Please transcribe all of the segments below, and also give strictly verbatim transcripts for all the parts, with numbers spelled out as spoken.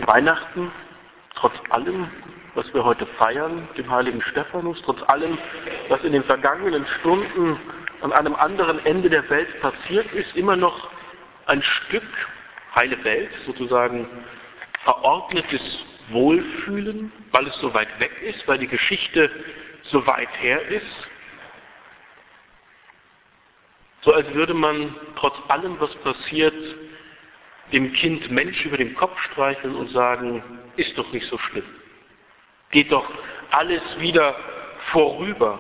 Weihnachten, trotz allem, was wir heute feiern, dem heiligen Stephanus, trotz allem, was in den vergangenen Stunden an einem anderen Ende der Welt passiert ist, immer noch ein Stück heile Welt, sozusagen verordnetes Wohlfühlen, weil es so weit weg ist, weil die Geschichte so weit her ist. So als würde man trotz allem, was passiert, dem Kind Mensch über den Kopf streicheln und sagen, ist doch nicht so schlimm. Geht doch alles wieder vorüber.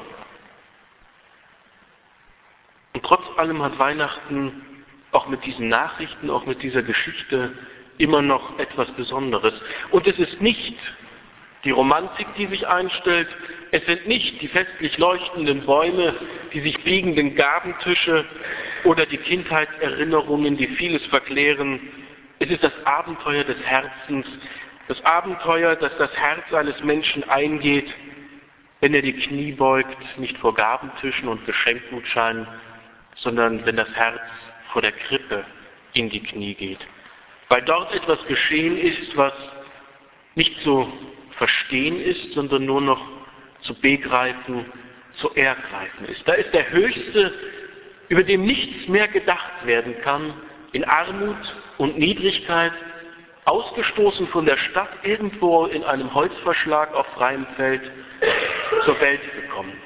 Und trotz allem hat Weihnachten auch mit diesen Nachrichten, auch mit dieser Geschichte immer noch etwas Besonderes. Und es ist nicht die Romantik, die sich einstellt, es sind nicht die festlich leuchtenden Bäume, die sich biegenden Gabentische oder die Kindheitserinnerungen, die vieles verklären. Es ist das Abenteuer des Herzens, das Abenteuer, das das Herz eines Menschen eingeht, wenn er die Knie beugt, nicht vor Gabentischen und Geschenkgutscheinen, sondern wenn das Herz vor der Krippe in die Knie geht. Weil dort etwas geschehen ist, was nicht zu verstehen ist, sondern nur noch zu begreifen, zu ergreifen ist. Da ist der Höchste, über dem nichts mehr gedacht werden kann, in Armut und Niedrigkeit, ausgestoßen von der Stadt, irgendwo in einem Holzverschlag auf freiem Feld zur Welt gekommen.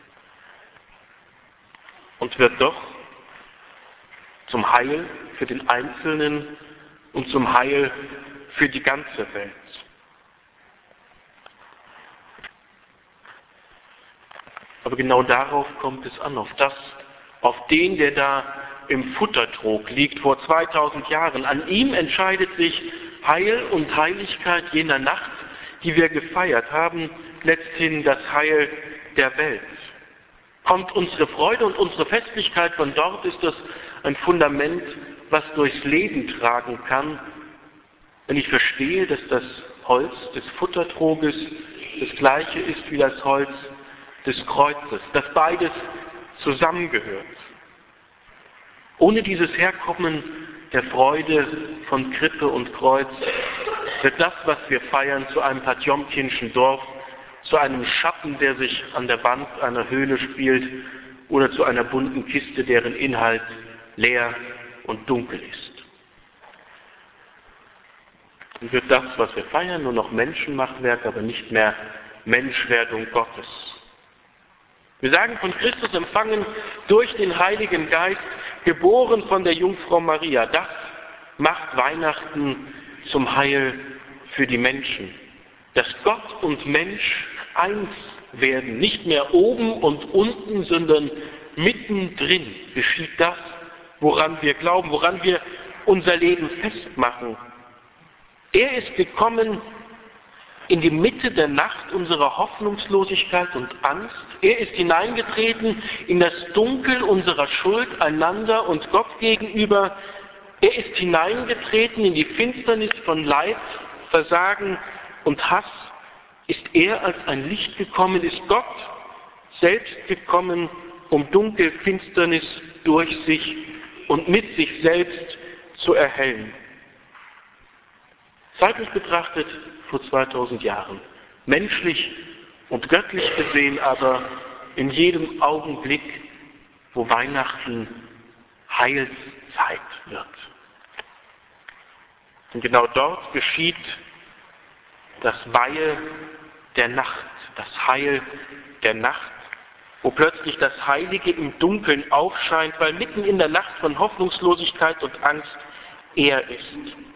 Und wird doch zum Heil für den Einzelnen und zum Heil für die ganze Welt. Aber genau darauf kommt es an, auf das, auf den, der da im Futtertrog liegt vor zweitausend Jahren. An ihm entscheidet sich Heil und Heiligkeit jener Nacht, die wir gefeiert haben, letzthin das Heil der Welt. Kommt unsere Freude und unsere Festlichkeit von dort, ist das ein Fundament, was durchs Leben tragen kann, wenn ich verstehe, dass das Holz des Futtertroges das gleiche ist wie das Holz des Kreuzes, dass beides zusammengehört. Ohne dieses Herkommen der Freude von Krippe und Kreuz wird das, was wir feiern, zu einem Potjomkinschen Dorf, zu einem Schatten, der sich an der Wand einer Höhle spielt, oder zu einer bunten Kiste, deren Inhalt leer und dunkel ist. Dann wird das, was wir feiern, nur noch Menschenmachwerk, aber nicht mehr Menschwerdung Gottes. Wir sagen von Christus empfangen durch den Heiligen Geist, geboren von der Jungfrau Maria. Das macht Weihnachten zum Heil für die Menschen. Dass Gott und Mensch eins werden, nicht mehr oben und unten, sondern mittendrin geschieht das, woran wir glauben, woran wir unser Leben festmachen. Er ist gekommen in die Mitte der Nacht unserer Hoffnungslosigkeit und Angst. Er ist hineingetreten in das Dunkel unserer Schuld einander und Gott gegenüber. Er ist hineingetreten in die Finsternis von Leid, Versagen und Hass. Ist er als ein Licht gekommen, ist Gott selbst gekommen, um Dunkel, Finsternis durch sich und mit sich selbst zu erhellen. Zeitlich betrachtet vor zweitausend Jahren, menschlich und göttlich gesehen, aber in jedem Augenblick, wo Weihnachten Heilszeit wird. Und genau dort geschieht das Weihe der Nacht, das Heil der Nacht, wo plötzlich das Heilige im Dunkeln aufscheint, weil mitten in der Nacht von Hoffnungslosigkeit und Angst er ist.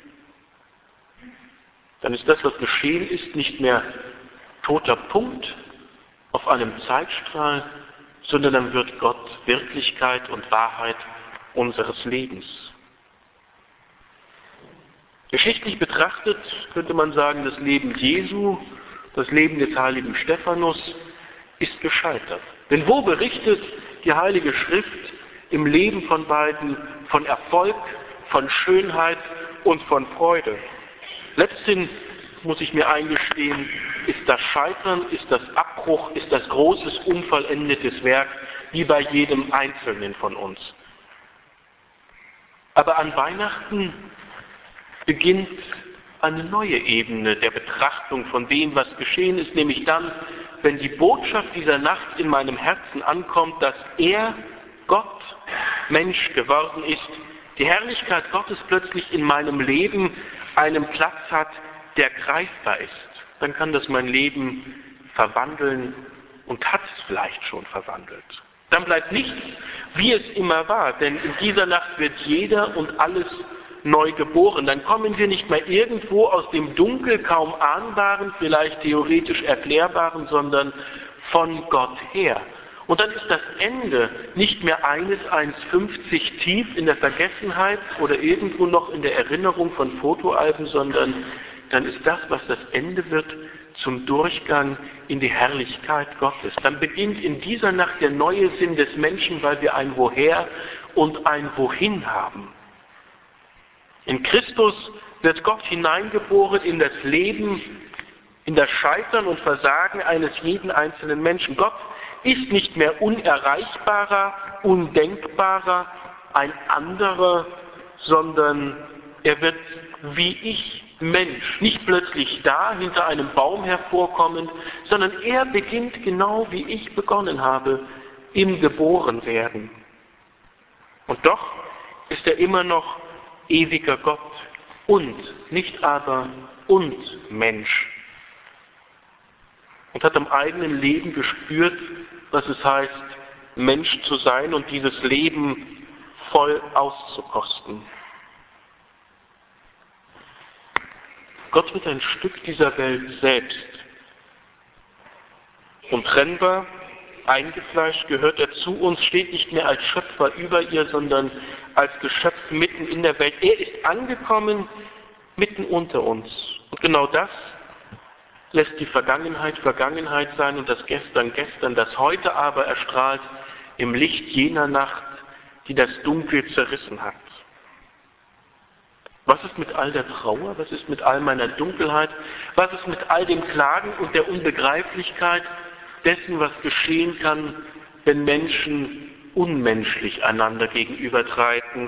Dann ist das, was geschehen ist, nicht mehr toter Punkt auf einem Zeitstrahl, sondern dann wird Gott Wirklichkeit und Wahrheit unseres Lebens. Geschichtlich betrachtet könnte man sagen, das Leben Jesu, das Leben des heiligen Stephanus ist gescheitert. Denn wo berichtet die Heilige Schrift im Leben von beiden von Erfolg, von Schönheit und von Freude? Letzthin, muss ich mir eingestehen, ist das Scheitern, ist das Abbruch, ist das großes, unvollendetes Werk, wie bei jedem Einzelnen von uns. Aber an Weihnachten beginnt eine neue Ebene der Betrachtung von dem, was geschehen ist, nämlich dann, wenn die Botschaft dieser Nacht in meinem Herzen ankommt, dass er, Gott, Mensch geworden ist, die Herrlichkeit Gottes plötzlich in meinem Leben einen Platz hat, der greifbar ist. Dann kann das mein Leben verwandeln und hat es vielleicht schon verwandelt. Dann bleibt nichts, wie es immer war, denn in dieser Nacht wird jeder und alles neu geboren. Dann kommen wir nicht mehr irgendwo aus dem Dunkel kaum ahnbaren, vielleicht theoretisch erklärbaren, sondern von Gott her. Und dann ist das Ende nicht mehr eines eins fünfzig tief in der Vergessenheit oder irgendwo noch in der Erinnerung von Fotoalben, sondern dann ist das, was das Ende wird, zum Durchgang in die Herrlichkeit Gottes. Dann beginnt in dieser Nacht der neue Sinn des Menschen, weil wir ein Woher und ein Wohin haben. In Christus wird Gott hineingeboren in das Leben, in das Scheitern und Versagen eines jeden einzelnen Menschen. Gott ist nicht mehr unerreichbarer, undenkbarer, ein anderer, sondern er wird wie ich Mensch, nicht plötzlich da, hinter einem Baum hervorkommend, sondern er beginnt genau wie ich begonnen habe, im Geborenwerden. Und doch ist er immer noch ewiger Gott und, nicht aber und Mensch. Und hat am eigenen Leben gespürt, was es heißt, Mensch zu sein und dieses Leben voll auszukosten. Gott wird ein Stück dieser Welt selbst. Untrennbar, eingefleischt gehört er zu uns, steht nicht mehr als Schöpfer über ihr, sondern als Geschöpf mitten in der Welt. Er ist angekommen mitten unter uns. Und genau das lässt die Vergangenheit Vergangenheit sein und das Gestern Gestern. Das Heute aber erstrahlt im Licht jener Nacht, die das Dunkel zerrissen hat. Was ist mit all der Trauer? Was ist mit all meiner Dunkelheit? Was ist mit all dem Klagen und der Unbegreiflichkeit dessen, was geschehen kann, wenn Menschen unmenschlich einander gegenübertreten?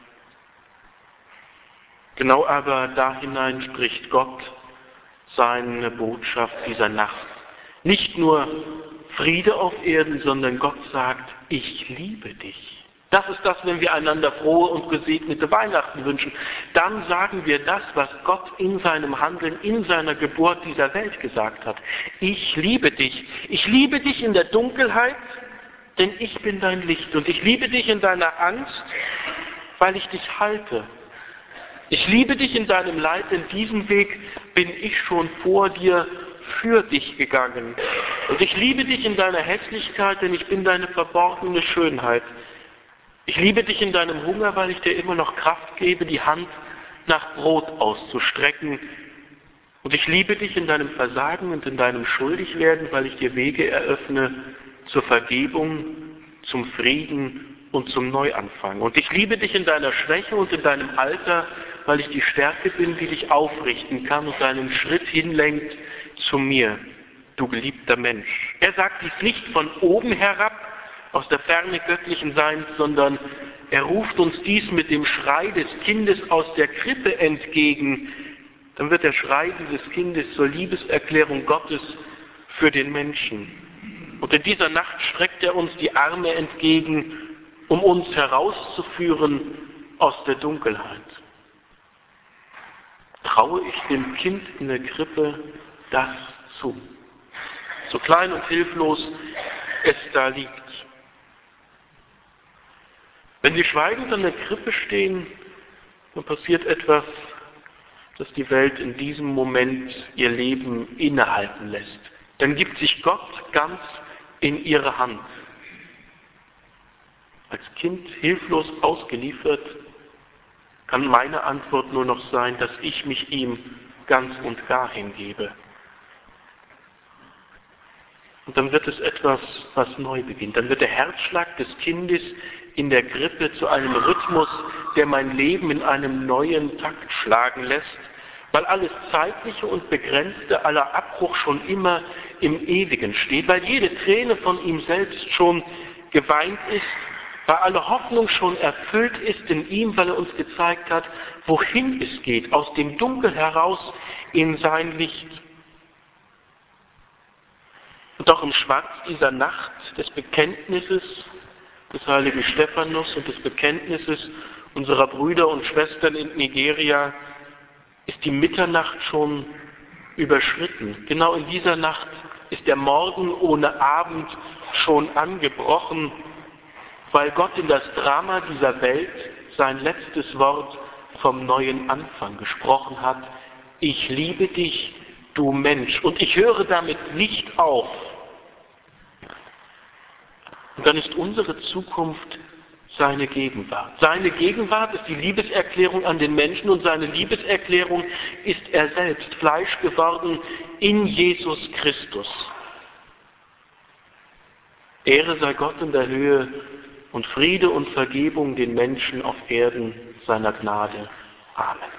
Genau aber da hinein spricht Gott seine Botschaft dieser Nacht. Nicht nur Friede auf Erden, sondern Gott sagt, ich liebe dich. Das ist das, wenn wir einander frohe und gesegnete Weihnachten wünschen. Dann sagen wir das, was Gott in seinem Handeln, in seiner Geburt dieser Welt gesagt hat. Ich liebe dich. Ich liebe dich in der Dunkelheit, denn ich bin dein Licht. Und ich liebe dich in deiner Angst, weil ich dich halte. Ich liebe dich in deinem Leid, denn diesen Weg bin ich schon vor dir für dich gegangen. Und ich liebe dich in deiner Hässlichkeit, denn ich bin deine verborgene Schönheit. Ich liebe dich in deinem Hunger, weil ich dir immer noch Kraft gebe, die Hand nach Brot auszustrecken. Und ich liebe dich in deinem Versagen und in deinem Schuldigwerden, weil ich dir Wege eröffne zur Vergebung, zum Frieden und zum Neuanfang. Und ich liebe dich in deiner Schwäche und in deinem Alter, weil ich die Stärke bin, die dich aufrichten kann und deinen Schritt hinlenkt zu mir, du geliebter Mensch. Er sagt dies nicht von oben herab, aus der Ferne göttlichen Seins, sondern er ruft uns dies mit dem Schrei des Kindes aus der Krippe entgegen. Dann wird der Schrei dieses Kindes zur Liebeserklärung Gottes für den Menschen. Und in dieser Nacht streckt er uns die Arme entgegen, um uns herauszuführen aus der Dunkelheit. Traue ich dem Kind in der Krippe das zu? So klein und hilflos es da liegt. Wenn sie schweigend an der Krippe stehen, dann passiert etwas, das die Welt in diesem Moment ihr Leben innehalten lässt. Dann gibt sich Gott ganz in ihre Hand. Als Kind hilflos ausgeliefert, kann meine Antwort nur noch sein, dass ich mich ihm ganz und gar hingebe. Und dann wird es etwas, was neu beginnt. Dann wird der Herzschlag des Kindes in der Krippe zu einem Rhythmus, der mein Leben in einem neuen Takt schlagen lässt, weil alles Zeitliche und Begrenzte, aller Abbruch schon immer im Ewigen steht, weil jede Träne von ihm selbst schon geweint ist, weil alle Hoffnung schon erfüllt ist in ihm, weil er uns gezeigt hat, wohin es geht, aus dem Dunkel heraus in sein Licht. Und doch im Schwarz dieser Nacht des Bekenntnisses des heiligen Stephanus und des Bekenntnisses unserer Brüder und Schwestern in Nigeria ist die Mitternacht schon überschritten. Genau in dieser Nacht ist der Morgen ohne Abend schon angebrochen, weil Gott in das Drama dieser Welt sein letztes Wort vom neuen Anfang gesprochen hat. Ich liebe dich, du Mensch. Und ich höre damit nicht auf. Und dann ist unsere Zukunft seine Gegenwart. Seine Gegenwart ist die Liebeserklärung an den Menschen und seine Liebeserklärung ist er selbst, Fleisch geworden in Jesus Christus. Ehre sei Gott in der Höhe und Friede und Vergebung den Menschen auf Erden seiner Gnade. Amen.